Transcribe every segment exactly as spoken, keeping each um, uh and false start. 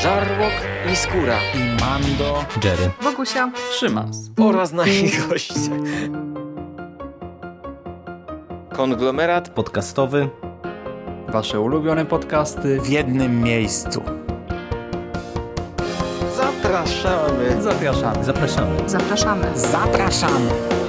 Żarłok i Skóra i Mando, Jerry, Wokusia, Szymas oraz nasi goście. Konglomerat podcastowy. Wasze ulubione podcasty w jednym miejscu. Zapraszamy. Zapraszamy. Zapraszamy. zapraszamy. Zapraszamy.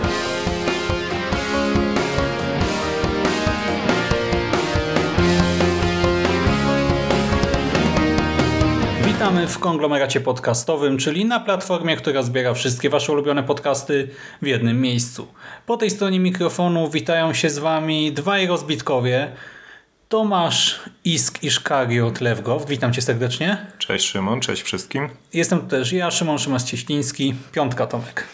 Witamy w konglomeracie podcastowym, czyli na platformie, która zbiera wszystkie wasze ulubione podcasty w jednym miejscu. Po tej stronie mikrofonu witają się z wami dwaj rozbitkowie. Tomasz Isk i Szkario Tlewgow. Witam cię serdecznie. Cześć Szymon, cześć wszystkim. Jestem tu też ja, Szymon Szymas-Cieśliński, Piątka Tomek.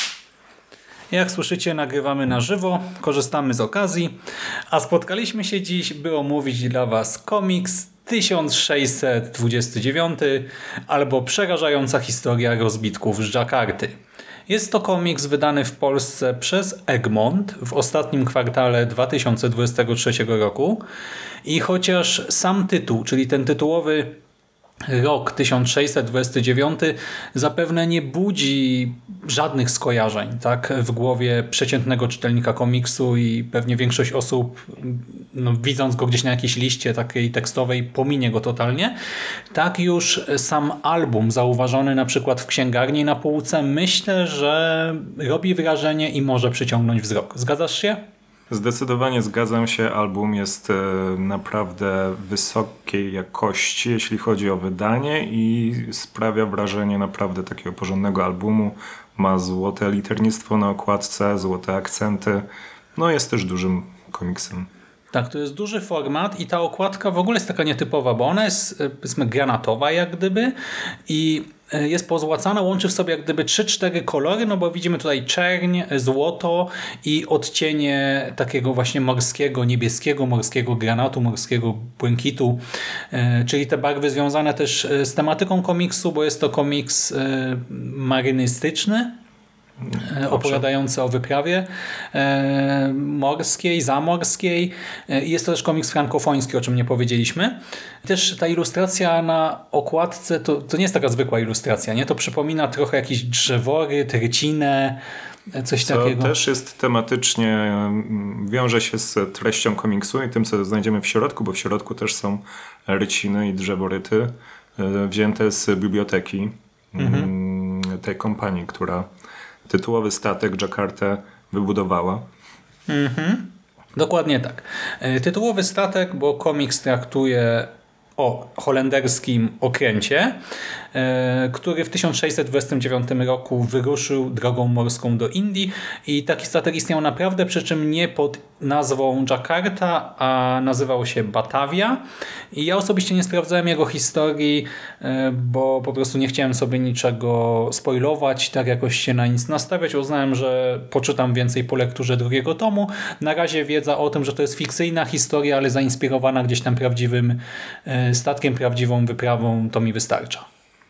Jak słyszycie, nagrywamy na żywo, korzystamy z okazji, a spotkaliśmy się dziś, by omówić dla was komiks tysiąc sześćset dwudziesty dziewiąty albo Przerażająca historia rozbitków z Dżakarty. Jest to komiks wydany w Polsce przez Egmont w ostatnim kwartale dwa tysiące dwudziestego trzeciego roku i chociaż sam tytuł, czyli ten tytułowy rok tysiąc sześćset dwudziesty dziewiąty zapewne nie budzi żadnych skojarzeń tak, w głowie przeciętnego czytelnika komiksu i pewnie większość osób, no, widząc go gdzieś na jakiejś liście takiej tekstowej, pominie go totalnie. Tak już sam album zauważony na przykład w księgarni na półce, myślę, że robi wrażenie i może przyciągnąć wzrok. Zgadzasz się? Zdecydowanie zgadzam się. Album jest e, naprawdę wysokiej jakości, jeśli chodzi o wydanie i sprawia wrażenie naprawdę takiego porządnego albumu. Ma złote liternictwo na okładce, złote akcenty. No jest też dużym komiksem. Tak, to jest duży format i ta okładka w ogóle jest taka nietypowa, bo ona jest, powiedzmy, granatowa jak gdyby i jest pozłacana, łączy w sobie jak gdyby trzy cztery kolory, no bo widzimy tutaj czerń, złoto i odcienie takiego właśnie morskiego, niebieskiego, morskiego granatu, morskiego błękitu, czyli te barwy związane też z tematyką komiksu, bo jest to komiks marynystyczny, opowiadający o wyprawie e, morskiej, zamorskiej. E, jest to też komiks frankofoński, o czym nie powiedzieliśmy. Też ta ilustracja na okładce to, to nie jest taka zwykła ilustracja, nie? To przypomina trochę jakieś drzewory, rycinę, coś co takiego. To też jest tematycznie, wiąże się z treścią komiksu i tym, co znajdziemy w środku, bo w środku też są ryciny i drzeworyty e, wzięte z biblioteki mhm. tej kompanii, która tytułowy statek Dżakartę wybudowała. Mhm. Dokładnie tak. Tytułowy statek, bo komiks traktuje o holenderskim okręcie, który w tysiąc sześćset dwudziestym dziewiątym roku wyruszył drogą morską do Indii i taki statek istniał naprawdę, przy czym nie pod nazwą Dżakarta, a nazywał się Batavia i ja osobiście nie sprawdzałem jego historii, bo po prostu nie chciałem sobie niczego spoilować, tak jakoś się na nic nastawiać. Uznałem, że poczytam więcej po lekturze drugiego tomu. Na razie wiedza o tym, że to jest fikcyjna historia, ale zainspirowana gdzieś tam prawdziwym statkiem, prawdziwą wyprawą, to mi wystarcza.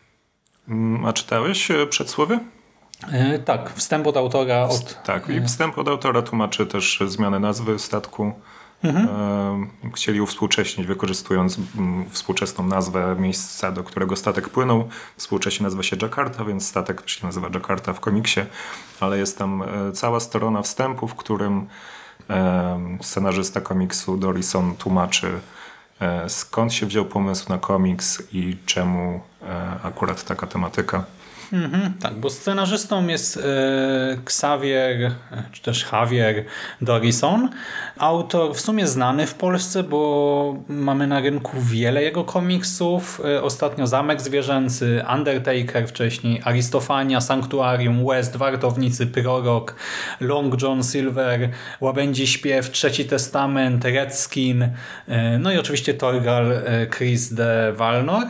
A czytałeś przedsłowie? E, tak, wstęp od autora. Od... Tak, i wstęp od autora tłumaczy też zmianę nazwy statku. Mhm. E, chcieli uwspółcześnić, wykorzystując m, współczesną nazwę miejsca, do którego statek płynął. Współcześnie nazywa się Dżakarta, więc statek się nazywa Dżakarta w komiksie, ale jest tam e, cała strona wstępu, w którym e, scenarzysta komiksu Dorison tłumaczy, e, skąd się wziął pomysł na komiks i czemu e, akurat taka tematyka. Mhm, tak, bo scenarzystą jest e, Xavier, czy też Javier Dorison. Autor w sumie znany w Polsce, bo mamy na rynku wiele jego komiksów. E, ostatnio Zamek Zwierzęcy, Undertaker wcześniej, Aristofania, Sanktuarium, West, Wartownicy, Prorok, Long John Silver, Łabędzi Śpiew, Trzeci Testament, Redskin, e, no i oczywiście Torgal e, Chris de Walnor.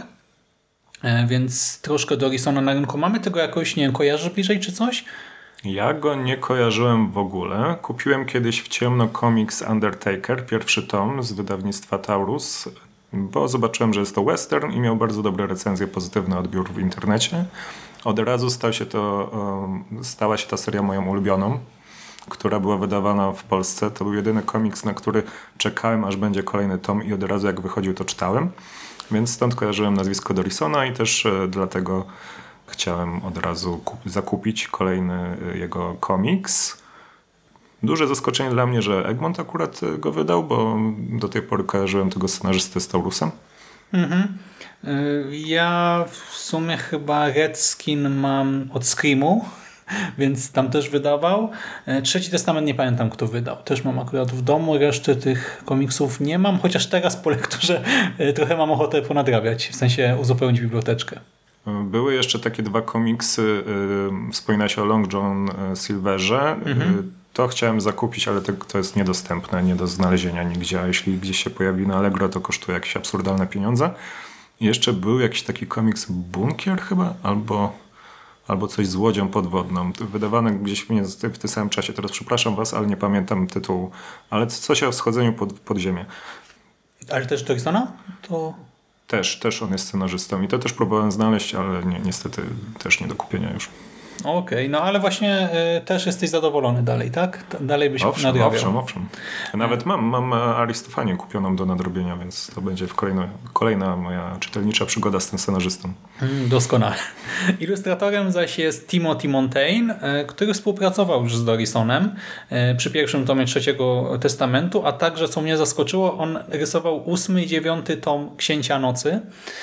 Więc troszkę Dorisona na rynku mamy. Tego jakoś, nie wiem, kojarzysz bliżej czy coś? Ja go nie kojarzyłem w ogóle. Kupiłem kiedyś w ciemno komiks Undertaker, pierwszy tom z wydawnictwa Taurus, bo zobaczyłem, że jest to western i miał bardzo dobre recenzje, pozytywny odbiór w internecie. Od razu stał się to, stała się ta seria moją ulubioną, która była wydawana w Polsce. To był jedyny komiks, na który czekałem, aż będzie kolejny tom i od razu jak wychodził, to czytałem. Więc stąd kojarzyłem nazwisko Dorrisona i też e, dlatego chciałem od razu kup- zakupić kolejny e, jego komiks. Duże zaskoczenie dla mnie, że Egmont akurat e, go wydał, bo do tej pory kojarzyłem tego scenarzystę z Taurusem. Mhm. Y, Ja w sumie chyba Redskin mam od Screamu, więc tam też wydawał. Y, Trzeci Testament nie pamiętam, kto wydał. Też mam akurat w domu, reszty tych komiksów nie mam, chociaż teraz po lekturze y, trochę mam ochotę ponadrabiać, w sensie uzupełnić biblioteczkę. Były jeszcze takie dwa komiksy, y, wspomina się o Long John Silverze. Mhm. Y, to chciałem zakupić, ale to, to jest niedostępne, nie do znalezienia nigdzie. A jeśli gdzieś się pojawi na Allegro, to kosztuje jakieś absurdalne pieniądze. I jeszcze był jakiś taki komiks Bunkier chyba, albo, albo coś z łodzią podwodną. Wydawane gdzieś w tym samym czasie. Teraz przepraszam was, ale nie pamiętam tytułu. Ale coś o schodzeniu pod, pod ziemię. Ale też Dorrisona? To... Też, też on jest scenarzystą i to też próbowałem znaleźć, ale ni- niestety też nie do kupienia już. Okej, no ale właśnie y, też jesteś zadowolony dalej, tak? T- Dalej byś Owszem, nadrabiał. owszem, owszem. Nawet mam, mam Aristofanię kupioną do nadrobienia, więc to będzie w kolejna, kolejna moja czytelnicza przygoda z tym scenarzystą. Mm, Doskonale. Ilustratorem zaś jest Timothy Montaigne, e, który współpracował już z Dorrisonem e, przy pierwszym tomie Trzeciego Testamentu, a także, co mnie zaskoczyło, on rysował ósmy i dziewiąty tom Księcia Nocy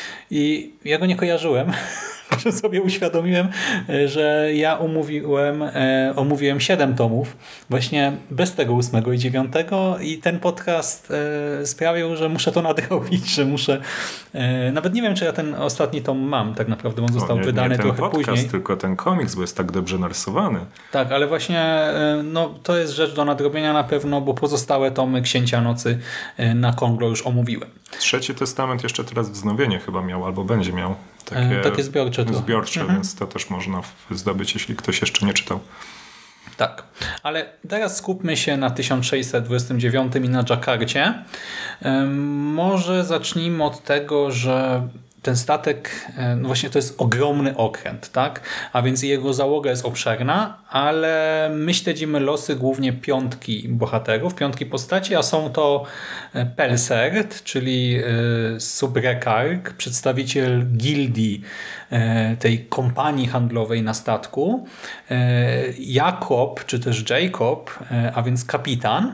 i ja go nie kojarzyłem. Że sobie uświadomiłem, e, że ja omówiłem, e, omówiłem siedem tomów właśnie bez tego ósmego i dziewiątego i ten podcast e, sprawił, że muszę to nadrobić, że muszę e, nawet nie wiem, czy ja ten ostatni tom mam tak naprawdę, on został No, nie, wydany nie ten trochę podcast, później. tylko ten komiks, bo jest tak dobrze narysowany. Tak, ale właśnie e, no, to jest rzecz do nadrobienia na pewno, bo pozostałe tomy Księcia Nocy e, na Konglo już omówiłem. Trzeci Testament jeszcze teraz wznowienie chyba miał, albo będzie miał. Takie, E, takie zbiorcze trochę. Zbiorcze, Mhm. więc to też można w- zdobyć, jeśli ktoś jeszcze nie czytał. Tak, ale teraz skupmy się na tysiąc sześćset dwudziestym dziewiątym i na Dżakarcie. Ym, Może zacznijmy od tego, że ten statek, e, no właśnie to jest ogromny okręt, tak? A więc jego załoga jest obszerna, ale my śledzimy losy głównie piątki bohaterów, piątki postaci, a są to e, Pelsert, czyli e, subrekark, przedstawiciel gildii e, tej kompanii handlowej na statku, e, Jakob, czy też Jacob, e, a więc kapitan,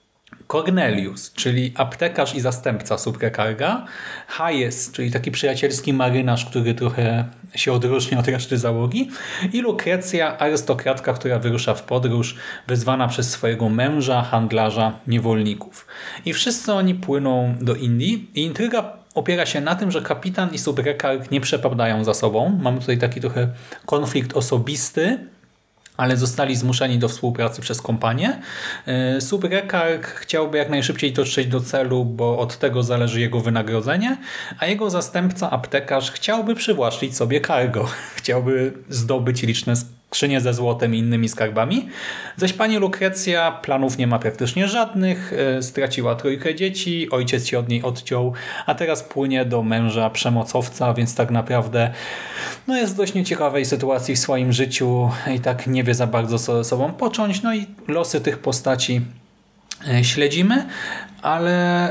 Cornelius, czyli aptekarz i zastępca subrekarga, Hayes, czyli taki przyjacielski marynarz, który trochę się odróżnia od reszty załogi, i Lukrecja, arystokratka, która wyrusza w podróż, wezwana przez swojego męża, handlarza niewolników. I wszyscy oni płyną do Indii i intryga opiera się na tym, że kapitan i subrekarg nie przepadają za sobą. Mamy tutaj taki trochę konflikt osobisty, ale zostali zmuszeni do współpracy przez kompanię. Subrekarg chciałby jak najszybciej dotrzeć do celu, bo od tego zależy jego wynagrodzenie, a jego zastępca, aptekarz, chciałby przywłaszczyć sobie cargo. Chciałby zdobyć liczne skrzynie ze złotem i innymi skarbami. Zaś pani Lukrecja planów nie ma praktycznie żadnych, straciła trójkę dzieci, ojciec się od niej odciął, a teraz płynie do męża przemocowca, więc tak naprawdę no jest w dość nieciekawej sytuacji w swoim życiu i tak nie wie za bardzo, co ze sobą począć. No i losy tych postaci śledzimy, ale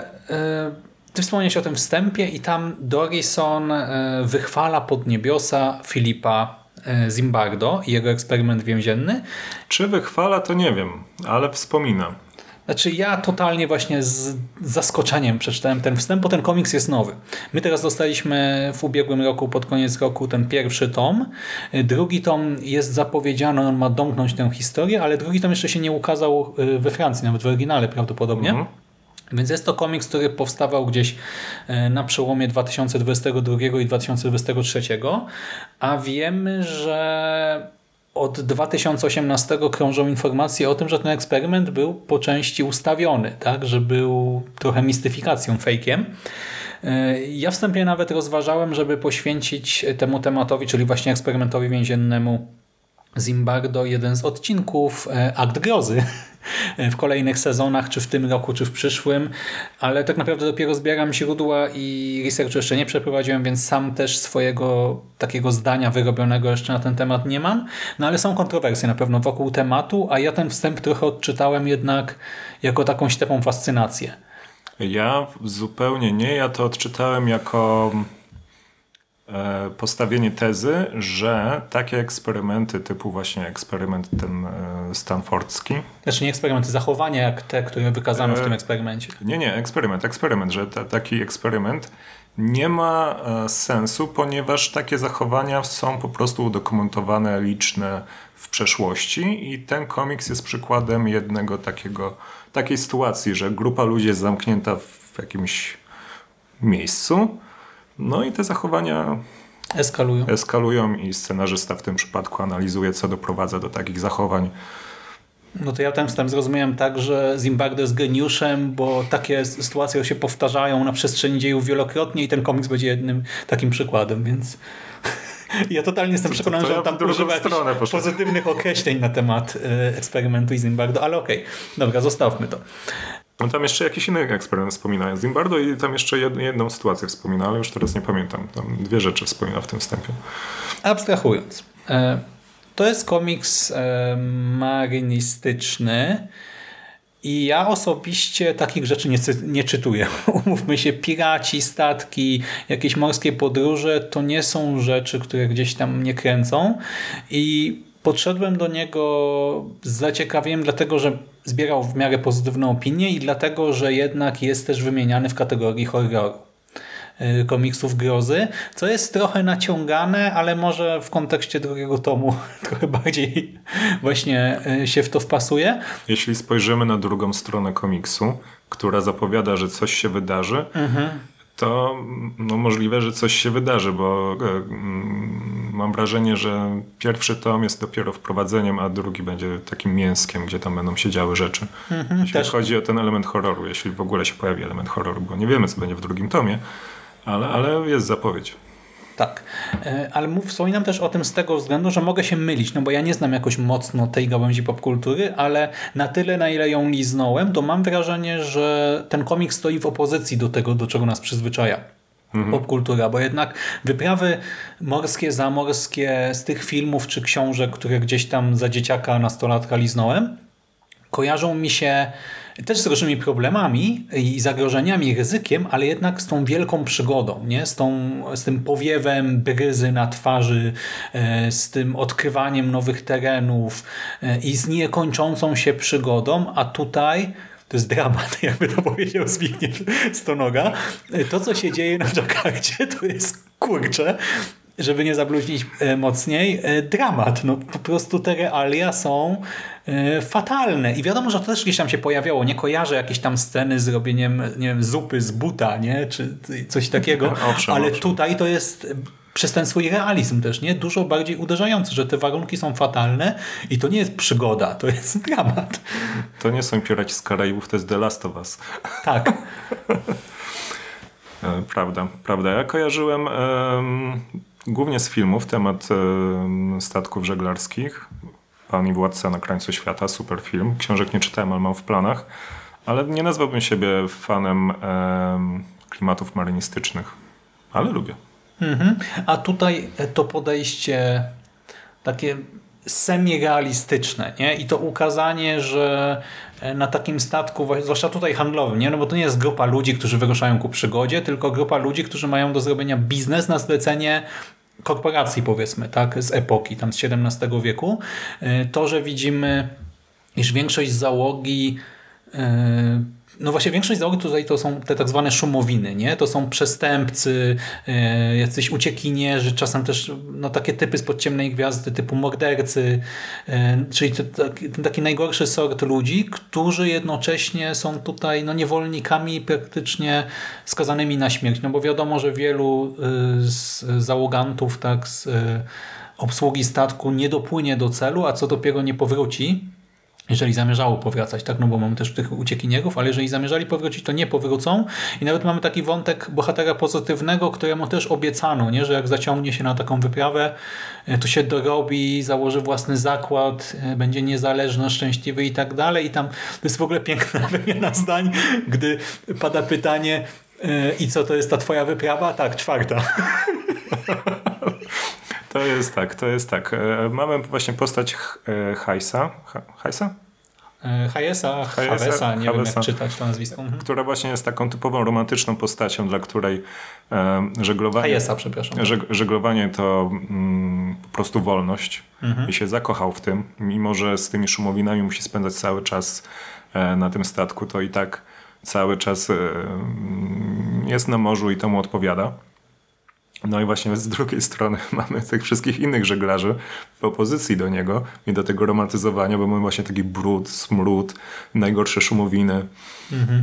ty wspomniałeś o tym wstępie i tam Dorrison wychwala pod niebiosa Filipa Zimbardo i jego eksperyment więzienny. Czy wychwala, to nie wiem, ale wspomina. Znaczy ja totalnie właśnie z zaskoczeniem przeczytałem ten wstęp, bo ten komiks jest nowy. My teraz dostaliśmy w ubiegłym roku, pod koniec roku, ten pierwszy tom. Drugi tom jest zapowiedziany, on ma domknąć tę historię, ale drugi tom jeszcze się nie ukazał we Francji, nawet w oryginale prawdopodobnie. Mhm. Więc jest to komiks, który powstawał gdzieś na przełomie dwa tysiące dwudziestego drugiego i dwa tysiące dwudziestego trzeciego, a wiemy, że od dwa tysiące osiemnastego krążą informacje o tym, że ten eksperyment był po części ustawiony, tak, że był trochę mistyfikacją, fejkiem. Ja wstępnie nawet rozważałem, żeby poświęcić temu tematowi, czyli właśnie eksperymentowi więziennemu Zimbardo, jeden z odcinków Akt Grozy w kolejnych sezonach, czy w tym roku, czy w przyszłym, ale tak naprawdę dopiero zbieram źródła i researchu jeszcze nie przeprowadziłem, więc sam też swojego takiego zdania wyrobionego jeszcze na ten temat nie mam, no ale są kontrowersje na pewno wokół tematu, a ja ten wstęp trochę odczytałem jednak jako taką ślepą fascynację. Ja zupełnie nie. Ja to odczytałem jako e, postawienie tezy, że takie eksperymenty typu właśnie eksperyment ten e, stanfordzki. Znaczy nie eksperymenty, zachowania jak te, które wykazano w tym eksperymencie. Nie, nie, eksperyment, eksperyment, że ta, taki eksperyment nie ma e, sensu, ponieważ takie zachowania są po prostu udokumentowane, liczne w przeszłości i ten komiks jest przykładem jednego takiego, takiej sytuacji, że grupa ludzi jest zamknięta w jakimś miejscu, no i te zachowania Eskalują. eskalują i scenarzysta w tym przypadku analizuje, co doprowadza do takich zachowań. No to ja tam, tam zrozumiałem tak, że Zimbardo jest geniuszem, bo takie sytuacje się powtarzają na przestrzeni dziejów wielokrotnie i ten komiks będzie jednym takim przykładem, więc ja totalnie jestem przekonany, to, to że on ja tam w drugą używa stronę jakichś poszedłem. pozytywnych określeń na temat y, eksperymentu i Zimbardo, ale okej, okay. Dobra, zostawmy to. No tam jeszcze jakiś inny eksperyment wspomina Zimbardo i tam jeszcze jed, jedną sytuację wspomina, ale już teraz nie pamiętam. Tam dwie rzeczy wspomina w tym wstępie. Abstrahując. E, to jest komiks e, marynistyczny i ja osobiście takich rzeczy nie, nie czytuję. Umówmy się, piraci, statki, jakieś morskie podróże to nie są rzeczy, które gdzieś tam mnie kręcą i podszedłem do niego z zaciekawieniem, dlatego że zbierał w miarę pozytywną opinię i dlatego, że jednak jest też wymieniany w kategorii horroru, komiksów grozy, co jest trochę naciągane, ale może w kontekście drugiego tomu trochę bardziej właśnie się w to wpasuje. Jeśli spojrzymy na drugą stronę komiksu, która zapowiada, że coś się wydarzy, mhm. to no, możliwe, że coś się wydarzy, bo e, mm, mam wrażenie, że pierwszy tom jest dopiero wprowadzeniem, a drugi będzie takim mięskiem, gdzie tam będą się działy rzeczy. Mhm, jeśli też. chodzi o ten element horroru, jeśli w ogóle się pojawi element horroru, bo nie wiemy, co będzie w drugim tomie, ale, ale jest zapowiedź. Tak, ale mów, wspominam też o tym z tego względu, że mogę się mylić, no bo ja nie znam jakoś mocno tej gałęzi popkultury, ale na tyle, na ile ją liznąłem, to mam wrażenie, że ten komiks stoi w opozycji do tego, do czego nas przyzwyczaja mhm. popkultura, bo jednak wyprawy morskie, zamorskie z tych filmów czy książek, które gdzieś tam za dzieciaka, nastolatka liznąłem, kojarzą mi się też z różnymi problemami i zagrożeniami, i ryzykiem, ale jednak z tą wielką przygodą, nie? Z, tą, z tym powiewem bryzy na twarzy, z tym odkrywaniem nowych terenów i z niekończącą się przygodą, a tutaj to jest dramat, jakby to powiedział Zbigniew Stonoga. To, co się dzieje na Dżakarcie, to jest kurcze, żeby nie zabluźnić mocniej, dramat. No, po prostu te realia są fatalne. I wiadomo, że to też gdzieś tam się pojawiało. Nie kojarzę jakieś tam sceny z robieniem, nie wiem, zupy z buta, nie? Czy coś takiego. owszem, ale owszem. Tutaj to jest przez ten swój realizm też, nie? Dużo bardziej uderzający, że te warunki są fatalne i to nie jest przygoda, to jest dramat. To nie są Piraci z Karaibów, to jest The Last of Us. Tak. Prawda, prawda. Ja kojarzyłem um, głównie z filmów temat um, statków żeglarskich. Pan i Władca na krańcu świata, super film. Książek nie czytałem, ale mam w planach. Ale nie nazwałbym siebie fanem um, klimatów marynistycznych. Ale lubię. Mhm. A tutaj to podejście takie semi-realistyczne, nie? I to ukazanie, że na takim statku, zwłaszcza tutaj handlowym, nie? No bo to nie jest grupa ludzi, którzy wyruszają ku przygodzie, tylko grupa ludzi, którzy mają do zrobienia biznes na zlecenie korporacji, powiedzmy, tak, z epoki, tam z siedemnastego wieku. To, że widzimy, iż większość załogi no właśnie większość załogi tutaj to są te tak zwane szumowiny, nie? To są przestępcy, yy, jacyś uciekinierzy, czasem też no, takie typy spod ciemnej gwiazdy typu mordercy, yy, czyli te, te, ten taki najgorszy sort ludzi, którzy jednocześnie są tutaj no, niewolnikami praktycznie skazanymi na śmierć, no bo wiadomo, że wielu yy, z załogantów tak, z yy, obsługi statku nie dopłynie do celu, a co dopiero nie powróci, jeżeli zamierzało powracać, tak, no bo mamy też tych uciekinierów, ale jeżeli zamierzali powrócić, to nie powrócą i nawet mamy taki wątek bohatera pozytywnego, któremu też obiecano, nie, że jak zaciągnie się na taką wyprawę, to się dorobi, założy własny zakład, będzie niezależny, szczęśliwy i tak dalej i tam to jest w ogóle piękna wymiana zdań, gdy pada pytanie i co to jest ta twoja wyprawa? Tak, czwarta. To jest tak, to jest tak. Mamy właśnie postać Hajsa. Hajsa? Hayesa, Hayesa, Havesa, nie wiem Havesa. jak czytać to nazwisko. Mhm. Która właśnie jest taką typową romantyczną postacią, dla której e, żeglowanie, Hayesa, przepraszam. żeg, żeglowanie to mm, po prostu wolność. Mhm. I się zakochał w tym. Mimo że z tymi szumowinami musi spędzać cały czas e, na tym statku, to i tak cały czas e, jest na morzu i to mu odpowiada. No i właśnie z drugiej strony mamy tych wszystkich innych żeglarzy w opozycji do niego i do tego romantyzowania, bo mamy właśnie taki brud, smród, najgorsze szumowiny. Mhm.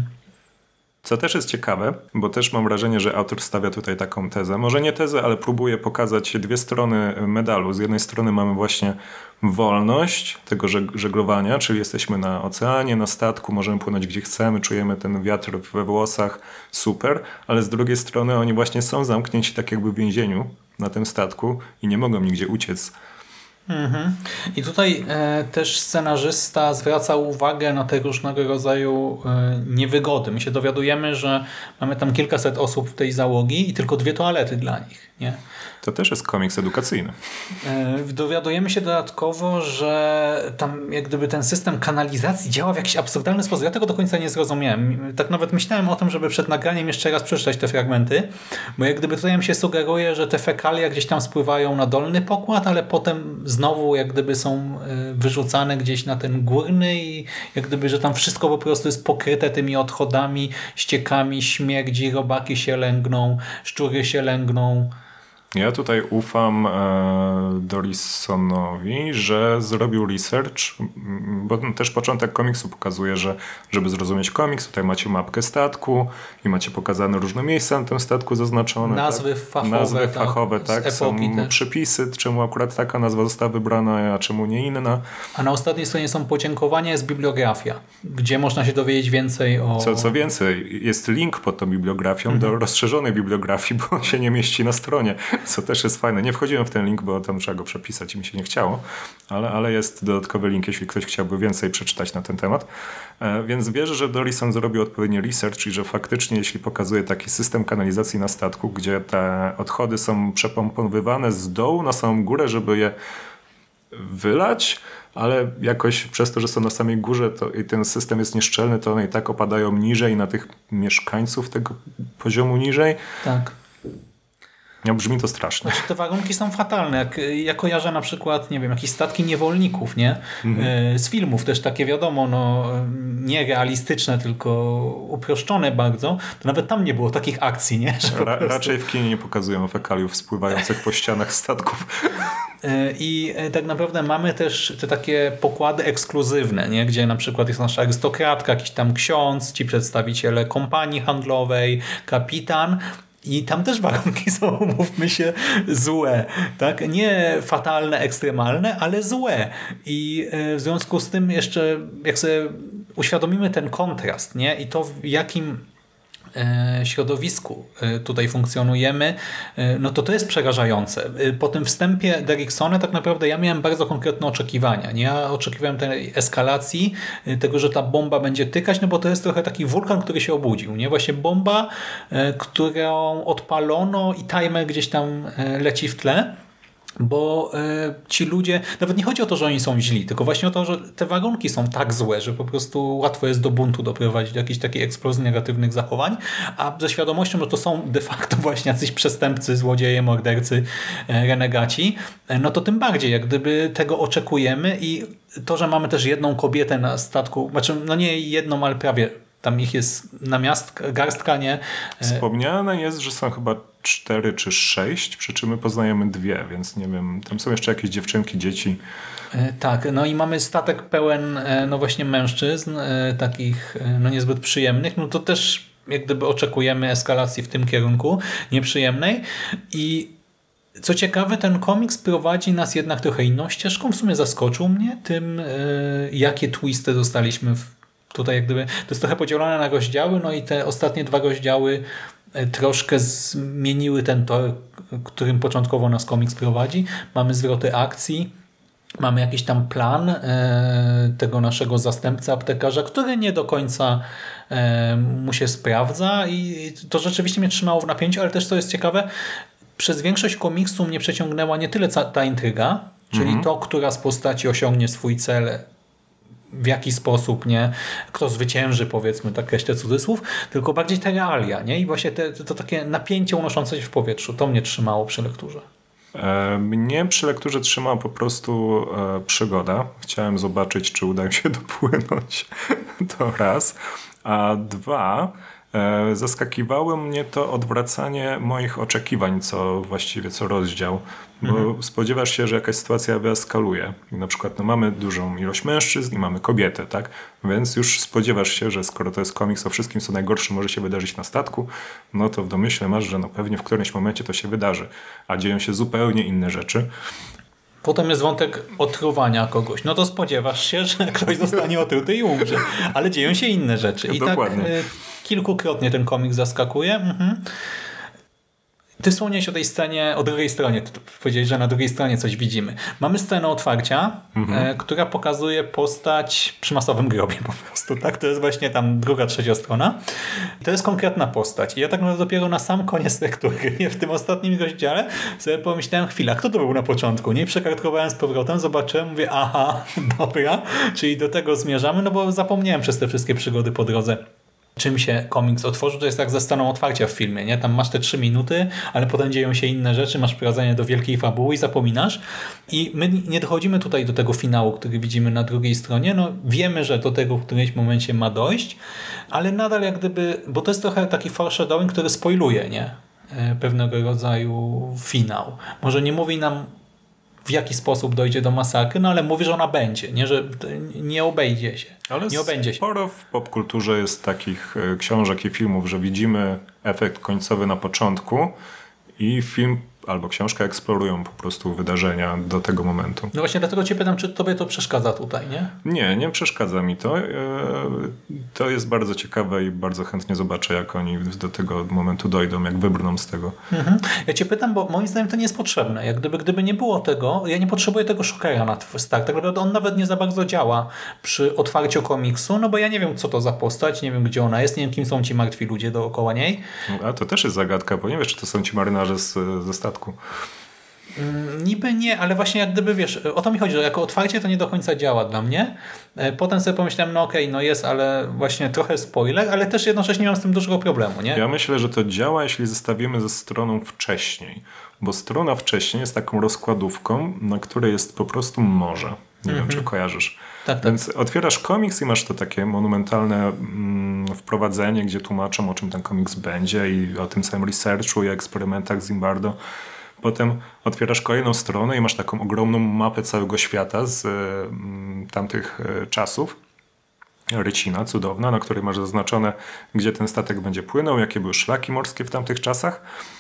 Co też jest ciekawe, bo też mam wrażenie, że autor stawia tutaj taką tezę. Może nie tezę, ale próbuje pokazać dwie strony medalu. Z jednej strony mamy właśnie wolność tego żeglowania, czyli jesteśmy na oceanie, na statku, możemy płynąć gdzie chcemy, czujemy ten wiatr we włosach, super, ale z drugiej strony oni właśnie są zamknięci tak jakby w więzieniu na tym statku i nie mogą nigdzie uciec. Mhm. I tutaj e, też scenarzysta zwraca uwagę na te różnego rodzaju e, niewygody. My się dowiadujemy, że mamy tam kilkaset osób w tej załogi i tylko dwie toalety dla nich. Nie? To też jest komiks edukacyjny. E, dowiadujemy się dodatkowo, że tam jak gdyby ten system kanalizacji działa w jakiś absurdalny sposób. Ja tego do końca nie zrozumiałem. Tak nawet myślałem o tym, żeby przed nagraniem jeszcze raz przeczytać te fragmenty, bo jak gdyby tutaj mi się sugeruje, że te fekalia gdzieś tam spływają na dolny pokład, ale potem znowu jak gdyby są wyrzucane gdzieś na ten górny i jak gdyby, że tam wszystko po prostu jest pokryte tymi odchodami, ściekami, śmierdzi, robaki się lęgną, szczury się lęgną. Ja tutaj ufam e, Dorisonowi, że zrobił research, bo też początek komiksu pokazuje, że żeby zrozumieć komiks, tutaj macie mapkę statku i macie pokazane różne miejsca na tym statku zaznaczone. Nazwy tak? fachowe. Nazwy tak, fachowe, tak. Są też. przypisy, czemu akurat taka nazwa została wybrana, a czemu nie inna. A na ostatniej stronie są podziękowania, jest bibliografia, gdzie można się dowiedzieć więcej o... Co, co więcej, jest link pod tą bibliografią Mhm. do rozszerzonej bibliografii, bo on się nie mieści na stronie, co też jest fajne. Nie wchodziłem w ten link, bo tam trzeba go przepisać i mi się nie chciało, ale, ale jest dodatkowy link, jeśli ktoś chciałby więcej przeczytać na ten temat. E, więc wierzę, że Dorison zrobił odpowiedni research i że faktycznie, jeśli pokazuje taki system kanalizacji na statku, gdzie te odchody są przepompowywane z dołu na samą górę, żeby je wylać, ale jakoś przez to, że są na samej górze to, i ten system jest nieszczelny, to one i tak opadają niżej na tych mieszkańców tego poziomu niżej. Tak. Ja, brzmi to strasznie. Znaczy, te warunki są fatalne. Jak ja kojarzę na przykład, nie wiem, jakieś statki niewolników, nie? Mhm. Z filmów też takie, wiadomo, no nie realistyczne, tylko uproszczone bardzo. To nawet tam nie było takich akcji, nie? Że Ra- prostu... Raczej w kinie nie pokazują fekaliów spływających po ścianach statków. I tak naprawdę mamy też te takie pokłady ekskluzywne, nie? Gdzie na przykład jest nasza arystokratka, jakiś tam ksiądz, ci przedstawiciele kompanii handlowej, kapitan. I tam też warunki są, umówmy się, złe. Tak? Nie fatalne, ekstremalne, ale złe. I w związku z tym jeszcze, jak sobie uświadomimy ten kontrast, nie? I to w jakim środowisku tutaj funkcjonujemy, no to to jest przerażające. Po tym wstępie Derricksona tak naprawdę ja miałem bardzo konkretne oczekiwania. Nie? Ja oczekiwałem tej eskalacji, tego, że ta bomba będzie tykać, no bo to jest trochę taki wulkan, który się obudził. Nie? Właśnie bomba, którą odpalono i timer gdzieś tam leci w tle. Bo y, ci ludzie, nawet nie chodzi o to, że oni są źli, tylko właśnie o to, że te warunki są tak złe, że po prostu łatwo jest do buntu doprowadzić, do jakiejś takiej eksplozji negatywnych zachowań, a ze świadomością, że to są de facto właśnie jacyś przestępcy, złodzieje, mordercy, e, renegaci, e, no to tym bardziej, jak gdyby tego oczekujemy i to, że mamy też jedną kobietę na statku, znaczy no nie jedną, ale prawie tam ich jest namiastka, garstka, nie? Wspomniane jest, że są chyba cztery czy sześć, przy czym my poznajemy dwie, więc nie wiem, tam są jeszcze jakieś dziewczynki, dzieci. Tak, no i mamy statek pełen no właśnie mężczyzn, takich no niezbyt przyjemnych, no to też jak gdyby oczekujemy eskalacji w tym kierunku nieprzyjemnej i co ciekawe, ten komiks prowadzi nas jednak trochę inną ścieżką, w sumie zaskoczył mnie tym, jakie twisty dostaliśmy w tutaj jak gdyby, to jest trochę podzielone na rozdziały, no i te ostatnie dwa rozdziały troszkę zmieniły ten tor, którym początkowo nas komiks prowadzi. Mamy zwroty akcji, mamy jakiś tam plan e, tego naszego zastępcy aptekarza, który nie do końca e, mu się sprawdza i to rzeczywiście mnie trzymało w napięciu, ale też co jest ciekawe, przez większość komiksu mnie przeciągnęła nie tyle ta intryga, czyli mhm. to, która z postaci osiągnie swój cel w jaki sposób, nie, kto zwycięży, powiedzmy, tak jeszcze cudzysłów, tylko bardziej te realia, nie? I właśnie te, to takie napięcie unoszące się w powietrzu, to mnie trzymało przy lekturze. Mnie przy lekturze trzymała po prostu e, przygoda. Chciałem zobaczyć, czy uda mi się dopłynąć. To raz. A dwa, e, zaskakiwało mnie to odwracanie moich oczekiwań, co właściwie co rozdział. Bo mhm. spodziewasz się, że jakaś sytuacja wyeskaluje. I na przykład no, mamy dużą ilość mężczyzn i mamy kobiety, tak? Więc już spodziewasz się, że skoro to jest komiks o wszystkim, co najgorsze może się wydarzyć na statku, no to w domyśle masz, że no pewnie w którymś momencie to się wydarzy. A dzieją się zupełnie inne rzeczy. Potem jest wątek otruwania kogoś. No to spodziewasz się, że ktoś zostanie otruty i umrze. Ale dzieją się inne rzeczy. I Dokładnie. tak y, kilkukrotnie ten komiks zaskakuje. Mhm. Ty wspomniałeś o tej scenie, o drugiej stronie. Ty powiedziałeś, że na drugiej stronie coś widzimy. Mamy scenę otwarcia, mhm. e, która pokazuje postać przy masowym grobie po prostu. Tak? To jest właśnie tam druga, trzecia strona. I to jest konkretna postać. I ja tak naprawdę dopiero na sam koniec lektury, nie w tym ostatnim rozdziale, sobie pomyślałem, chwila, kto to był na początku? Nie przekartkowałem z powrotem, zobaczyłem, mówię, aha, dobra, czyli do tego zmierzamy, no bo zapomniałem przez te wszystkie przygody po drodze, czym się komiks otworzył. To jest tak ze sceną otwarcia w filmie, nie? Tam masz te trzy minuty, ale potem dzieją się inne rzeczy, masz prowadzenie do wielkiej fabuły i zapominasz. I my nie dochodzimy tutaj do tego finału, który widzimy na drugiej stronie. No wiemy, że do tego w którymś momencie ma dojść, ale nadal jak gdyby, bo to jest trochę taki foreshadowing, który spoiluje, nie? Pewnego rodzaju finał. Może nie mówi nam, w jaki sposób dojdzie do masakry, no ale mówi, że ona będzie, nie, że nie obejdzie się. Ale nie obędzie się. Sporo w popkulturze jest takich książek i filmów, że widzimy efekt końcowy na początku i film albo książka eksplorują po prostu wydarzenia do tego momentu. No właśnie dlatego cię pytam, czy tobie to przeszkadza tutaj, nie? Nie, nie przeszkadza mi to. To jest bardzo ciekawe i bardzo chętnie zobaczę, jak oni do tego momentu dojdą, jak wybrną z tego. Mhm. Ja cię pytam, bo moim zdaniem to nie jest potrzebne. Jak gdyby, gdyby nie było tego, ja nie potrzebuję tego szokera na start. Tak naprawdę on nawet nie za bardzo działa przy otwarciu komiksu, no bo ja nie wiem, co to za postać, nie wiem, gdzie ona jest, nie wiem, kim są ci martwi ludzie dookoła niej. A to też jest zagadka, bo nie wiesz, czy to są ci marynarze z, ze statku. Niby nie, ale właśnie jak gdyby, wiesz, o to mi chodzi, że jako otwarcie to nie do końca działa dla mnie. Potem sobie pomyślałem, no okej, okay, no jest, ale właśnie trochę spoiler, ale też jednocześnie nie mam z tym dużego problemu, nie? Ja myślę, że to działa, jeśli zestawimy ze stroną wcześniej, bo strona wcześniej jest taką rozkładówką, na której jest po prostu morze. Nie mm-hmm. wiem, czy kojarzysz. Tak, tak. Więc otwierasz komiks i masz to takie monumentalne mm, wprowadzenie, gdzie tłumaczą, o czym ten komiks będzie i o tym całym researchu i eksperymentach Zimbardo. Potem otwierasz kolejną stronę i masz taką ogromną mapę całego świata z y, tamtych y, czasów. Rycina cudowna, na której masz zaznaczone, gdzie ten statek będzie płynął, jakie były szlaki morskie w tamtych czasach.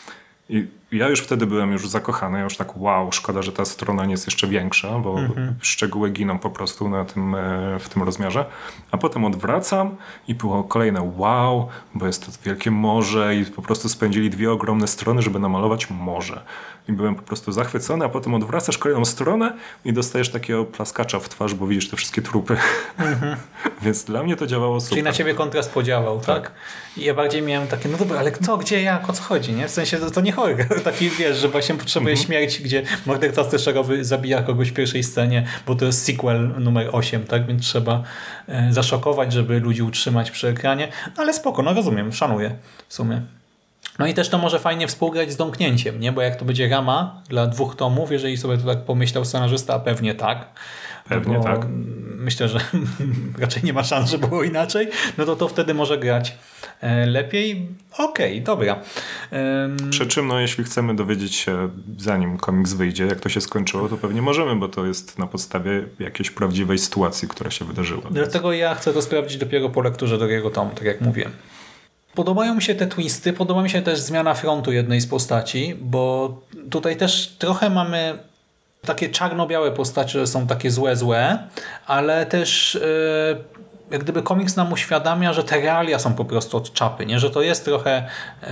I ja już wtedy byłem już zakochany. Ja już tak wow, szkoda, że ta strona nie jest jeszcze większa, bo mm-hmm. szczegóły giną po prostu na tym, w tym rozmiarze. A potem odwracam i było kolejne wow, bo jest to wielkie morze i po prostu spędzili dwie ogromne strony, żeby namalować morze. I byłem po prostu zachwycony, a potem odwracasz kolejną stronę i dostajesz takiego plaskacza w twarz, bo widzisz te wszystkie trupy. Mm-hmm. Więc dla mnie to działało super. Czyli na ciebie kontrast podziałał, tak? tak? I ja bardziej miałem takie, no dobra, ale kto, gdzie, jak, o co chodzi, nie? W sensie to, to nie horror. Taki, wiesz, że właśnie potrzebuje mm-hmm. śmierci, gdzie morderca streszczowy zabija kogoś w pierwszej scenie, bo to jest sequel numer osiem, tak? Więc trzeba e, zaszokować, żeby ludzi utrzymać przy ekranie. No ale spoko, no rozumiem, szanuję w sumie. No i też to może fajnie współgrać z domknięciem, nie? Bo jak to będzie rama dla dwóch tomów, jeżeli sobie to tak pomyślał scenarzysta, a pewnie tak. Pewnie tak. Myślę, że raczej nie ma szans, że było inaczej. No to to wtedy może grać lepiej. Okej, okay, dobra. Um... Przy czym, no, jeśli chcemy dowiedzieć się, zanim komiks wyjdzie, jak to się skończyło, to pewnie możemy, bo to jest na podstawie jakiejś prawdziwej sytuacji, która się wydarzyła. Dlatego więc... ja chcę to sprawdzić dopiero po lekturze drugiego tomu, tak jak mówiłem. Podobają mi się te twisty, podoba mi się też zmiana frontu jednej z postaci, bo tutaj też trochę mamy takie czarno-białe postacie, że są takie złe, złe, ale też yy, jak gdyby komiks nam uświadamia, że te realia są po prostu od czapy, nie? Że to jest trochę yy,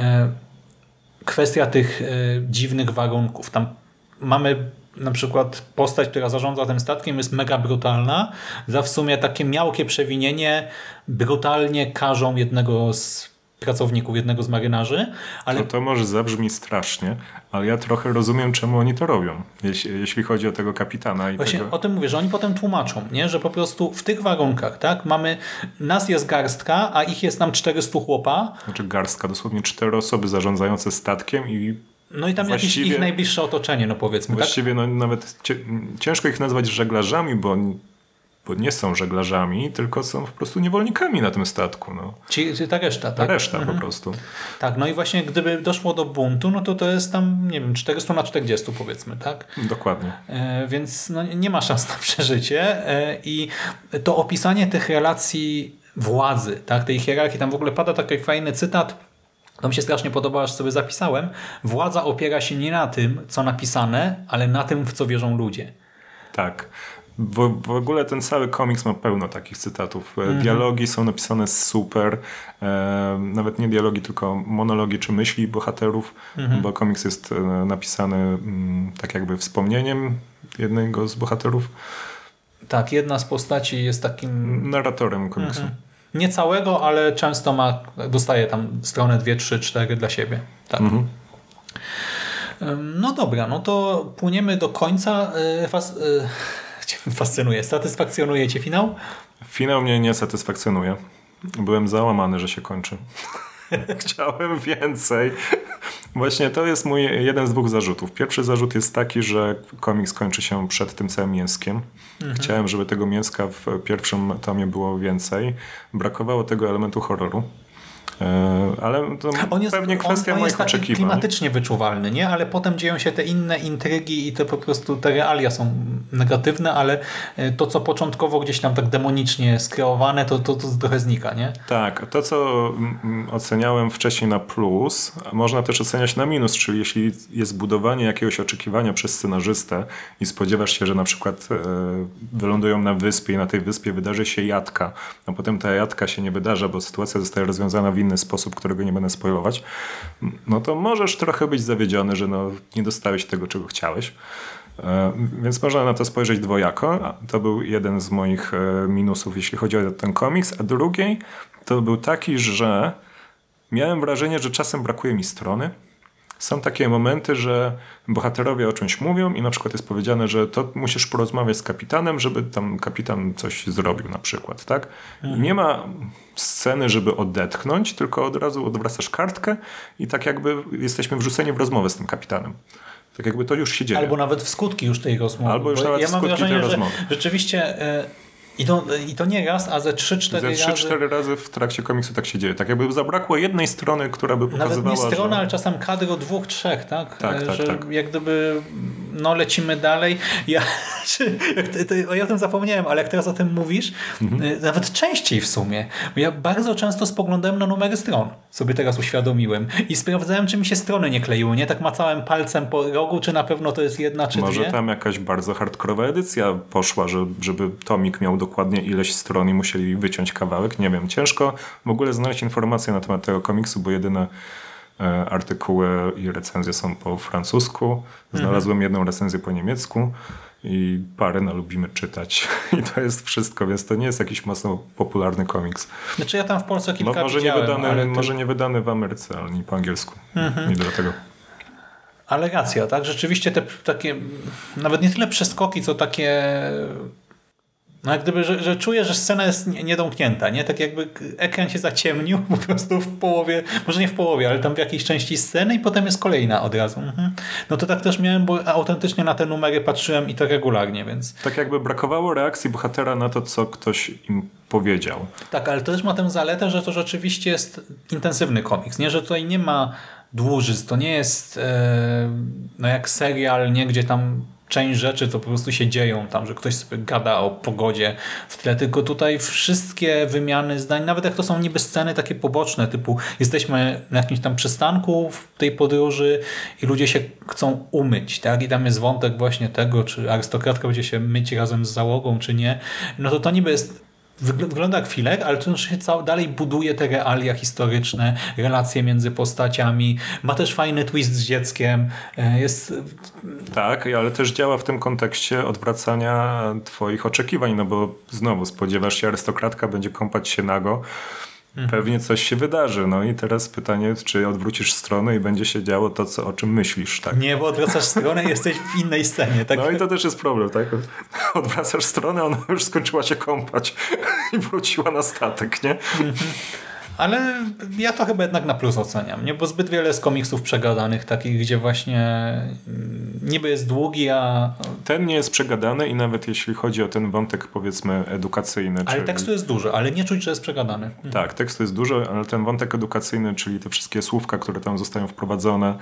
kwestia tych yy, dziwnych warunków. Tam mamy na przykład postać, która zarządza tym statkiem, jest mega brutalna, za w sumie takie miałkie przewinienie brutalnie karzą jednego z pracowników, jednego z marynarzy, ale To, to może zabrzmi strasznie, ale ja trochę rozumiem, czemu oni to robią, jeśli, jeśli chodzi o tego kapitana. I właśnie tego... o tym mówię, że oni potem tłumaczą, nie? Że po prostu w tych warunkach, tak, mamy, nas jest garstka, a ich jest nam czterysta chłopa, Znaczy garstka, dosłownie cztery osoby zarządzające statkiem i no i tam jakieś Właściwie- ich najbliższe otoczenie, no powiedzmy, tak? właściwie no, nawet cie, ciężko ich nazwać żeglarzami, bo, bo nie są żeglarzami, tylko są po prostu niewolnikami na tym statku. No. Ci, ci, ta reszta, Ta tak? reszta po prostu. Tak, no i właśnie gdyby doszło do buntu, no to to jest tam, nie wiem, czterysta na czterdzieści powiedzmy, tak? Dokładnie. E, więc no, nie ma szans na przeżycie e, i to opisanie tych relacji władzy, tak, tej hierarchii, tam w ogóle pada taki fajny cytat, to mi się strasznie podoba, aż sobie zapisałem. Władza opiera się nie na tym, co napisane, ale na tym, w co wierzą ludzie. Tak. W, w ogóle ten cały komiks ma pełno takich cytatów. Mm-hmm. Dialogi są napisane super. E, nawet nie dialogi, tylko monologi czy myśli bohaterów, mm-hmm. bo komiks jest e, napisany m, tak jakby wspomnieniem jednego z bohaterów. Tak, jedna z postaci jest takim... Narratorem komiksu. Mhm. Nie całego, ale często ma, dostaje tam stronę dwie, trzy, cztery dla siebie. Tak. Mhm. No dobra, no to płyniemy do końca. Fas... Fascynuje, satysfakcjonuje cię finał? Finał mnie nie satysfakcjonuje. Byłem załamany, że się kończy. Chciałem więcej. Właśnie to jest mój jeden z dwóch zarzutów. Pierwszy zarzut jest taki, że komiks kończy się przed tym całym mięskiem. Mhm. Chciałem, żeby tego mięska w pierwszym tomie było więcej. Brakowało tego elementu horroru. Ale to on jest, pewnie kwestia on, on moich jest taki oczekiwań. klimatycznie wyczuwalny, nie? Ale potem dzieją się te inne intrygi i to po prostu te realia są negatywne, ale to, co początkowo gdzieś tam tak demonicznie skreowane, to, to, to trochę znika, nie? Tak, to co oceniałem wcześniej na plus, można też oceniać na minus, czyli jeśli jest budowanie jakiegoś oczekiwania przez scenarzystę i spodziewasz się, że na przykład e, wylądują na wyspie i na tej wyspie wydarzy się jadka, a potem ta jadka się nie wydarza, bo sytuacja zostaje rozwiązana w inny sposób, którego nie będę spoilować, no to możesz trochę być zawiedziony, że no, nie dostałeś tego, czego chciałeś. E, więc można na to spojrzeć dwojako. To był jeden z moich e, minusów, jeśli chodzi o ten komiks, a drugi to był taki, że miałem wrażenie, że czasem brakuje mi strony. Są takie momenty, że bohaterowie o czymś mówią i na przykład jest powiedziane, że to musisz porozmawiać z kapitanem, żeby tam kapitan coś zrobił na przykład, tak? I nie ma sceny, żeby odetchnąć, tylko od razu odwracasz kartkę i tak jakby jesteśmy wrzuceni w rozmowę z tym kapitanem. Tak jakby to już się dzieje. Albo nawet w skutki już tej rozmowy. Albo już Bo nawet ja w mam skutki wrażenie, tej że rozmowy. rzeczywiście e, i, to, i to nie raz, a ze trzy, cztery Ze razy. trzy, cztery razy w trakcie komiksu tak się dzieje. Tak jakby zabrakło jednej strony, która by pokazywała, Nawet nie strona, że... ale czasem kadr o dwóch, trzech, tak? Tak, E, tak, że tak. jak gdyby no lecimy dalej. Ja, jak to, to, ja o tym zapomniałem, ale jak teraz o tym mówisz, mhm. nawet częściej w sumie. Bo ja bardzo często spoglądałem na numery stron. Sobie teraz uświadomiłem. I sprawdzałem, czy mi się strony nie kleiły. Nie tak macałem palcem po rogu, czy na pewno to jest jedna, czy Może dwie. tam jakaś bardzo hardkorowa edycja poszła, że, żeby tomik miał dokładnie ileś stron i musieli wyciąć kawałek. Nie wiem, ciężko w ogóle znaleźć informacje na temat tego komiksu, bo jedyne e, artykuły i recenzje są po francusku. Znalazłem mhm. jedną recenzję po niemiecku i parę na lubimy czytać. I to jest wszystko, więc to nie jest jakiś mocno popularny komiks. Znaczy ja tam w Polsce kilka no, może widziałem. Nie wydany, ale to... Może nie wydany w Ameryce, ale nie po angielsku. Mhm. Nie dlatego. Ale racja, tak? Rzeczywiście te takie, nawet nie tyle przeskoki, co takie... No jak gdyby, że, że czuję, że scena jest niedomknięta, nie? Tak jakby ekran się zaciemnił po prostu w połowie, może nie w połowie, ale tam w jakiejś części sceny i potem jest kolejna od razu. Mhm. No to tak też miałem, bo autentycznie na te numery patrzyłem i to regularnie, więc... Tak jakby brakowało reakcji bohatera na to, co ktoś im powiedział. Tak, ale to też ma tę zaletę, że to rzeczywiście jest intensywny komiks, nie? Że tutaj nie ma dłużyzn, to nie jest e, no jak serial, nie? Gdzie tam część rzeczy to po prostu się dzieją tam, że ktoś sobie gada o pogodzie w tle, tylko tutaj wszystkie wymiany zdań, nawet jak to są niby sceny takie poboczne, typu jesteśmy na jakimś tam przystanku w tej podróży i ludzie się chcą umyć, tak? I tam jest wątek właśnie tego, czy arystokratka będzie się myć razem z załogą, czy nie. No to to niby jest wygląda jak filer, ale to się cały, dalej buduje te realia historyczne, relacje między postaciami. Ma też fajny twist z dzieckiem. Jest... Tak, ale też działa w tym kontekście odwracania twoich oczekiwań, no bo znowu spodziewasz się, arystokratka będzie kąpać się nago pewnie coś się wydarzy. No i teraz pytanie, czy odwrócisz stronę i będzie się działo to, co, o czym myślisz, tak? Nie, bo odwracasz stronę i jesteś w innej scenie. Tak? No i to też jest problem, tak? Odwracasz stronę, ona już skończyła się kąpać i wróciła na statek, nie? Ale ja to chyba jednak na plus oceniam, nie? Bo zbyt wiele jest komiksów przegadanych, takich, gdzie właśnie mm, niby jest długi, a... Ten nie jest przegadany i nawet jeśli chodzi o ten wątek, powiedzmy, edukacyjny. Ale czyli... tekstu jest dużo, ale nie czuć, że jest przegadany. Tak, tekstu jest dużo, ale ten wątek edukacyjny, czyli te wszystkie słówka, które tam zostają wprowadzone,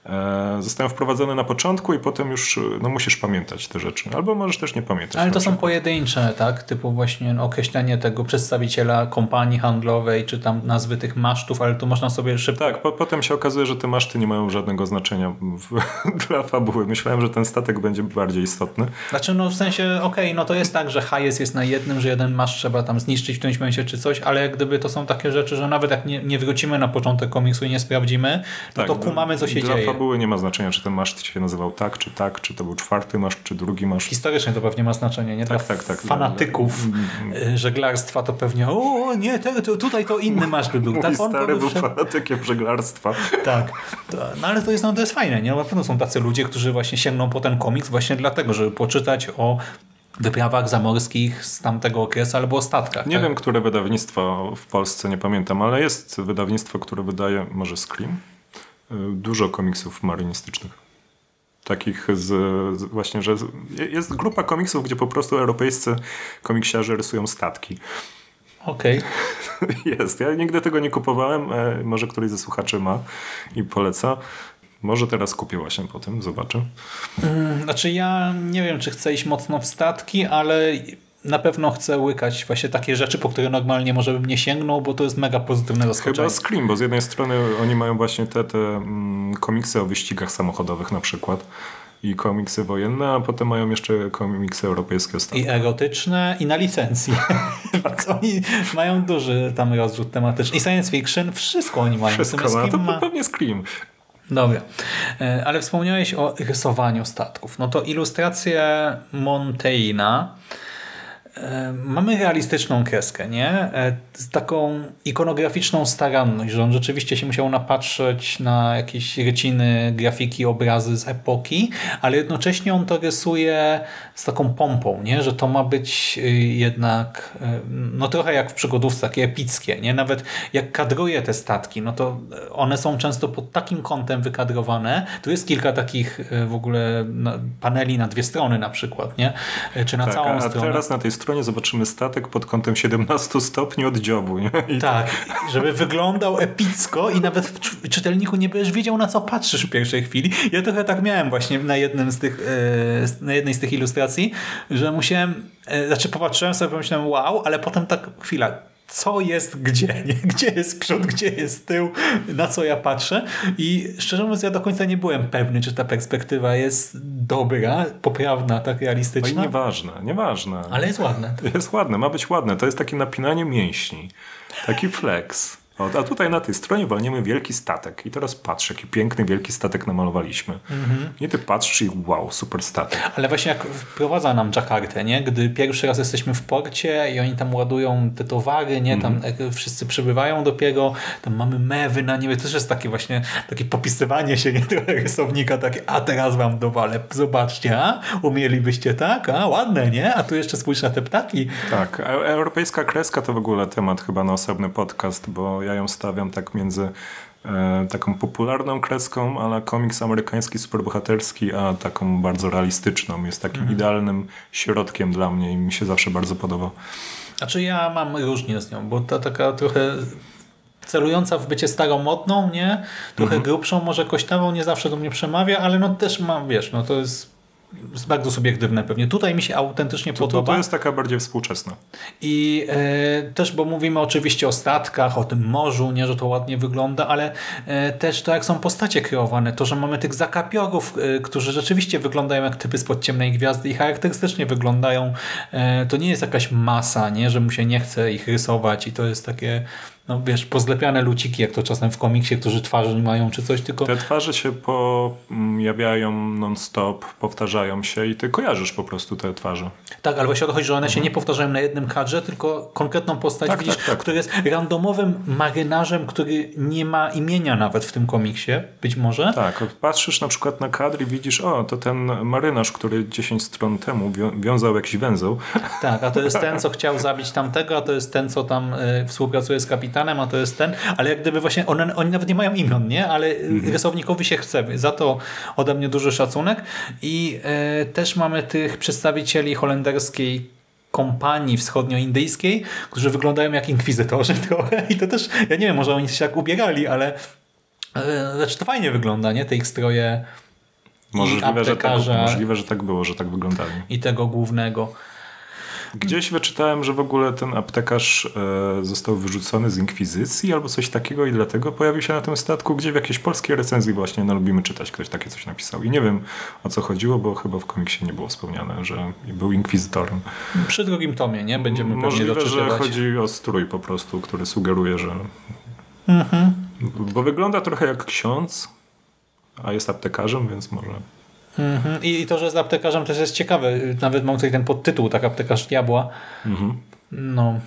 e, zostają wprowadzone na początku i potem już no, musisz pamiętać te rzeczy. Albo możesz też nie pamiętać. Ale to są przykład. pojedyncze, tak? Typu właśnie no, określenie tego przedstawiciela kompanii handlowej, czy tam nazwy tych masztów, ale to można sobie szybko... Tak, po, potem się okazuje, że te maszty nie mają żadnego znaczenia w, dla fabuły. Myślałem, że ten statek będzie bardziej istotny. Znaczy, no w sensie, okej, okay, no to jest tak, że hajs jest na jednym, że jeden maszt trzeba tam zniszczyć w którymś momencie czy coś, ale jak gdyby to są takie rzeczy, że nawet jak nie, nie wrócimy na początek komiksu i nie sprawdzimy, no tak, to kumamy, co się dla dzieje. Dla fabuły nie ma znaczenia, czy ten maszt się nazywał tak, czy tak, czy to był czwarty maszt, czy drugi maszt. Historycznie to pewnie ma znaczenie, nie? Dla tak, tak, tak, fanatyków dla... żeglarstwa to pewnie o nie, te, to, tutaj to inny maszt by był. Mój Tak, on stary był wszedł... fanatykiem żeglarstwa. Tak, to, no ale to jest, no, to jest fajne, nie? No, na pewno są tacy ludzie, którzy właśnie sięgną po ten komiks właśnie dlatego, żeby poczytać o wyprawach zamorskich z tamtego okresu albo o statkach. Nie tak? wiem, które wydawnictwo w Polsce, nie pamiętam, ale jest wydawnictwo, które wydaje, może Scream, dużo komiksów marynistycznych. Takich z, z właśnie, że jest grupa komiksów, gdzie po prostu europejscy komiksiarze rysują statki. Okej. Okay. Jest. Ja nigdy tego nie kupowałem. Może któryś ze słuchaczy ma i poleca. Może teraz kupię właśnie po tym. Zobaczę. Znaczy ja nie wiem, czy chcę iść mocno w statki, ale na pewno chcę łykać właśnie takie rzeczy, po które normalnie może bym nie sięgnął, bo to jest mega pozytywne zaskoczenie. Chyba Scream, bo z jednej strony oni mają właśnie te, te mm, komiksy o wyścigach samochodowych na przykład i komiksy wojenne, a potem mają jeszcze komiksy europejskie o statkach. I erotyczne, i na licencji. Więc oni mają duży tam rozrzut tematyczny. I science fiction, wszystko oni mają. Wszystko ma, to ma... pewnie Scream. Dobra, ale wspomniałeś o rysowaniu statków. No to ilustracje Monteina. Mamy realistyczną kreskę, nie? Z taką ikonograficzną staranność, że on rzeczywiście się musiał napatrzeć na jakieś ryciny, grafiki, obrazy z epoki, ale jednocześnie on to rysuje z taką pompą, nie? Że to ma być jednak no trochę jak w przygodówce, takie epickie, nie? Nawet jak kadruje te statki, no to one są często pod takim kątem wykadrowane. Tu jest kilka takich w ogóle paneli na dwie strony na przykład, nie? Czy na tak, całą a stronę. Teraz na tej stronie zobaczymy statek pod kątem siedemnastu stopni od dziobu. Nie? I tak, żeby wyglądał epicko i nawet w czytelniku nie będziesz wiedział, na co patrzysz w pierwszej chwili. Ja trochę tak miałem właśnie na jednym z tych, na jednej z tych ilustracji, że musiałem, znaczy popatrzyłem sobie, pomyślałem wow, ale potem tak chwila, co jest gdzie, nie? Gdzie jest przód, gdzie jest tył, na co ja patrzę i szczerze mówiąc ja do końca nie byłem pewny, czy ta perspektywa jest dobra, poprawna, tak realistyczna. No i nieważne, nieważne. Ale jest ładne. Jest ładne, ma być ładne. To jest takie napinanie mięśni. Taki flex. O, a tutaj na tej stronie walniemy wielki statek. I teraz patrz, jaki piękny, wielki statek namalowaliśmy. Mm-hmm. I ty patrzysz i wow, super statek. Ale właśnie jak wprowadza nam Dżakartę, nie? Gdy pierwszy raz jesteśmy w porcie i oni tam ładują te towary, nie? Tam mm-hmm. wszyscy przybywają dopiero, tam mamy mewy na niebie. To też jest takie właśnie takie popisywanie się, nie? Trochę rysownika, takie, a teraz wam dowalę, zobaczcie, a? Umielibyście tak? A, ładne, nie? A tu jeszcze spójrz na te ptaki. Tak, europejska kreska to w ogóle temat chyba na osobny podcast, bo ja ją stawiam tak między e, taką popularną kreską, ale komiks amerykański superbohaterski, a taką bardzo realistyczną. Jest takim mm. idealnym środkiem dla mnie i mi się zawsze bardzo podoba. Znaczy ja mam różnie z nią, bo ta taka trochę celująca w bycie staromodną, nie? Trochę mm-hmm. grubszą, może kośtawą, nie zawsze do mnie przemawia, ale no też mam, wiesz, no to jest jest bardzo subiektywne pewnie. Tutaj mi się autentycznie to, podoba. To, to jest taka bardziej współczesna. I e, też, bo mówimy oczywiście o statkach, o tym morzu, nie, że to ładnie wygląda, ale e, też to, jak są postacie kreowane, to, że mamy tych zakapiorów, e, którzy rzeczywiście wyglądają jak typy spod Ciemnej Gwiazdy i charakterystycznie wyglądają. E, to nie jest jakaś masa, nie, że mu się nie chce ich rysować i to jest takie no wiesz, pozlepiane luciki, jak to czasem w komiksie, którzy twarzy nie mają czy coś, tylko... Te twarze się pojawiają non-stop, powtarzają się i ty kojarzysz po prostu te twarze. Tak, ale właśnie o to chodzi, że one się nie powtarzają na jednym kadrze, tylko konkretną postać Tak, widzisz, tak, tak. który jest randomowym marynarzem, który nie ma imienia nawet w tym komiksie, być może. Tak, patrzysz na przykład na kadr i widzisz, o, to ten marynarz, który dziesięć stron temu wią- wiązał jakiś węzeł. Tak, a to jest ten, co chciał zabić tamtego, a to jest ten, co tam y, współpracuje z kapitanem, a to jest ten, ale jak gdyby właśnie one, oni nawet nie mają imion, nie? Ale mhm. rysownikowi się chce. Za to ode mnie duży szacunek. I y, też mamy tych przedstawicieli holenderskiej kompanii wschodnioindyjskiej, którzy wyglądają jak inkwizytorzy trochę i to też, ja nie wiem, może oni się tak ubierali, ale y, znaczy to fajnie wygląda, nie? Te ich stroje Możliwe, i że tak, aptekarza możliwe, że tak było, że tak wyglądali. i tego głównego. Gdzieś wyczytałem, że w ogóle ten aptekarz e, został wyrzucony z inkwizycji albo coś takiego i dlatego pojawił się na tym statku, gdzie w jakiejś polskiej recenzji właśnie, no lubimy czytać, ktoś takie coś napisał. I nie wiem, o co chodziło, bo chyba w komiksie nie było wspomniane, że był inkwizytorem. Przy drugim tomie, nie? Będziemy Możliwe, pewnie doczytywać. że chodzi o strój po prostu, który sugeruje, że... Mhm. Bo wygląda trochę jak ksiądz, a jest aptekarzem, więc może... Mhm. I to, że z aptekarzem też jest ciekawe. Nawet mam tutaj ten podtytuł, tak, aptekarz diabła. Mhm. No.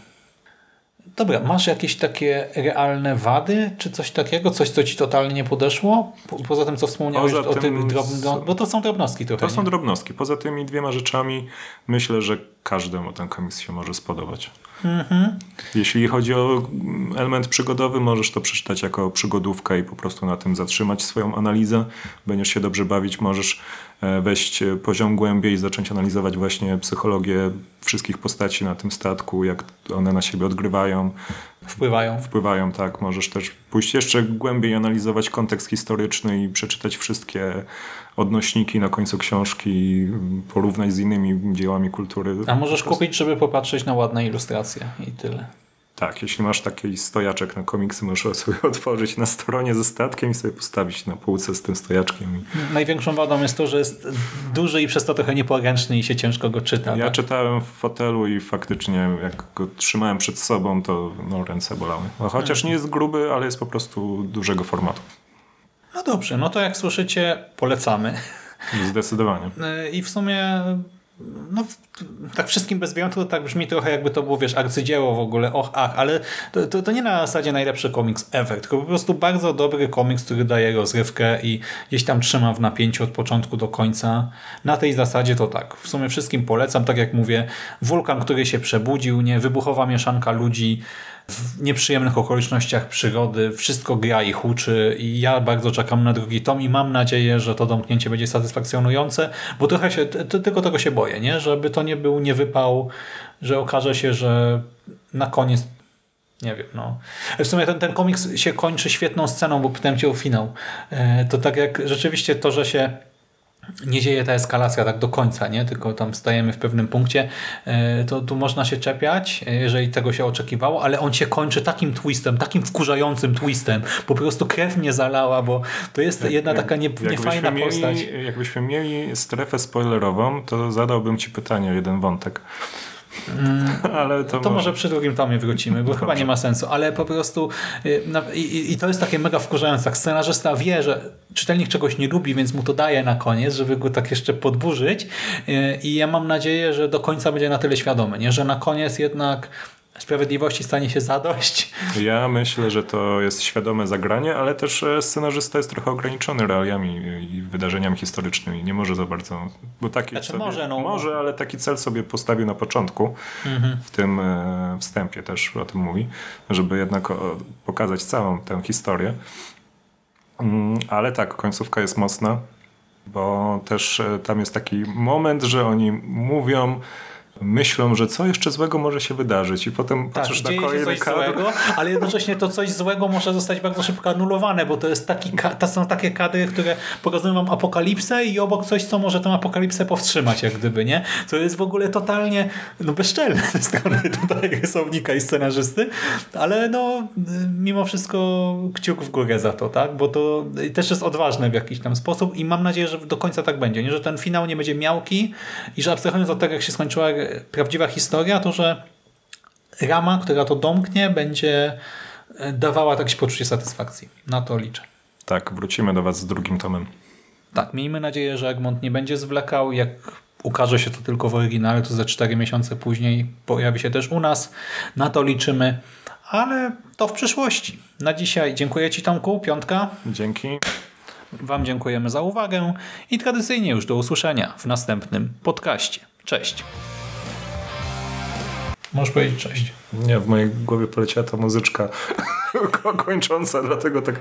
Dobra, masz jakieś takie realne wady, czy coś takiego? Coś, co ci totalnie nie podeszło? Po, poza tym, co wspomniałeś Poza o tym tym drobnym... Bo to są drobnostki trochę. To są nie? drobnostki. Poza tymi dwiema rzeczami myślę, że każdemu ten komiks się może spodobać. Mhm. Jeśli chodzi o element przygodowy, możesz to przeczytać jako przygodówkę i po prostu na tym zatrzymać swoją analizę. Będziesz się dobrze bawić, możesz wejść poziom głębiej i zacząć analizować właśnie psychologię wszystkich postaci na tym statku, jak one na siebie odgrywają. Wpływają. Wpływają, tak. Możesz też pójść jeszcze głębiej, analizować kontekst historyczny i przeczytać wszystkie odnośniki na końcu książki i porównać z innymi dziełami kultury. A możesz kupić, żeby popatrzeć na ładne ilustracje i tyle. Tak, jeśli masz taki stojaczek na komiksy, możesz sobie otworzyć na stronie ze statkiem i sobie postawić na półce z tym stojaczkiem. Największą wadą jest to, że jest duży i przez to trochę nieporęczny i się ciężko go czyta. Ja tak? czytałem w fotelu i faktycznie jak go trzymałem przed sobą, to no, ręce bolały. No, chociaż nie jest gruby, ale jest po prostu dużego formatu. No dobrze, no to jak słyszycie, polecamy. Zdecydowanie. I w sumie no tak wszystkim bez wyjątku to tak brzmi trochę jakby to było, wiesz, arcydzieło w ogóle, och, ach, ale to, to, to nie na zasadzie najlepszy komiks ever, tylko po prostu bardzo dobry komiks, który daje rozrywkę i gdzieś tam trzyma w napięciu od początku do końca. Na tej zasadzie to tak, w sumie wszystkim polecam, tak jak mówię, wulkan, który się przebudził, nie, wybuchowa mieszanka ludzi w nieprzyjemnych okolicznościach przyrody, wszystko gra i huczy i ja bardzo czekam na drugi tom i mam nadzieję, że to domknięcie będzie satysfakcjonujące, bo trochę się, t- tylko tego się boję, nie? Żeby to nie był niewypał, że okaże się, że na koniec nie wiem, no. W sumie ten, ten komiks się kończy świetną sceną, bo pytałem cię o finał. E, to tak jak rzeczywiście to, że się nie dzieje ta eskalacja tak do końca, nie? Tylko tam stajemy w pewnym punkcie, to tu można się czepiać, jeżeli tego się oczekiwało, ale on się kończy takim twistem, takim wkurzającym twistem. Po prostu krew mnie zalała, bo to jest jedna jak, taka nie, niefajna mieli, postać. Jakbyśmy mieli strefę spoilerową, to zadałbym ci pytanie o jeden wątek. Mm, ale to, to może... może przy drugim tomie wrócimy, bo Dobrze. chyba nie ma sensu, ale po prostu i, i, i to jest takie mega wkurzające. Tak, scenarzysta wie, że czytelnik czegoś nie lubi, więc mu to daje na koniec, żeby go tak jeszcze podburzyć i ja mam nadzieję, że do końca będzie na tyle świadomy, nie? Że na koniec jednak sprawiedliwości stanie się zadość. Ja myślę, że to jest świadome zagranie, ale też scenarzysta jest trochę ograniczony realiami i wydarzeniami historycznymi. Nie może za bardzo, bo taki Znaczy sobie, może, no. może, ale taki cel sobie postawił na początku, mhm. w tym e, wstępie też o tym mówi, żeby jednak o, pokazać całą tę historię. Mm, ale tak, końcówka jest mocna, bo też e, tam jest taki moment, że oni mówią, myślą, że co jeszcze złego może się wydarzyć i potem tak, patrzysz na dzieje się kolejny coś kadr. złego, ale jednocześnie to coś złego może zostać bardzo szybko anulowane, bo to jest taki, to są takie kadry, które pokazują wam apokalipsę i obok coś, co może tę apokalipsę powstrzymać, jak gdyby, nie? To jest w ogóle totalnie no, bezczelne ze strony tutaj rysownika i scenarzysty, ale no mimo wszystko kciuk w górę za to, tak? Bo to też jest odważne w jakiś tam sposób i mam nadzieję, że do końca tak będzie, nie? Że ten finał nie będzie miałki i że abstrahując od tego, jak się skończyła prawdziwa historia, to że rama, która to domknie, będzie dawała jakieś poczucie satysfakcji. Na to liczę. Tak, wrócimy do was z drugim tomem. Tak, miejmy nadzieję, że Egmont nie będzie zwlekał. Jak ukaże się to tylko w oryginale, to za cztery miesiące później pojawi się też u nas. Na to liczymy, ale to w przyszłości. Na dzisiaj dziękuję Ci, Tomku, piątka. Dzięki. Wam dziękujemy za uwagę i tradycyjnie już do usłyszenia w następnym podcaście. Cześć. Możesz powiedzieć cześć. Nie, w mojej głowie poleciała ta muzyczka kończąca, dlatego tak...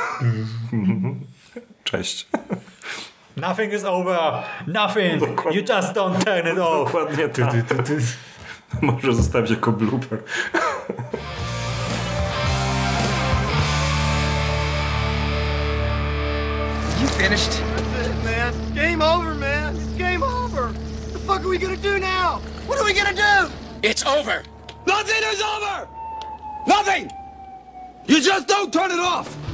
Cześć. Nothing is over. Nothing. Dokładnie. You just don't turn it off. Dokładnie tak. Może zostawić jako blooper. You finished? That's it, man. Game over, man. It's game over. What the fuck are we gonna do now? What are we gonna do? It's over. Nothing is over! Nothing! You just don't turn it off!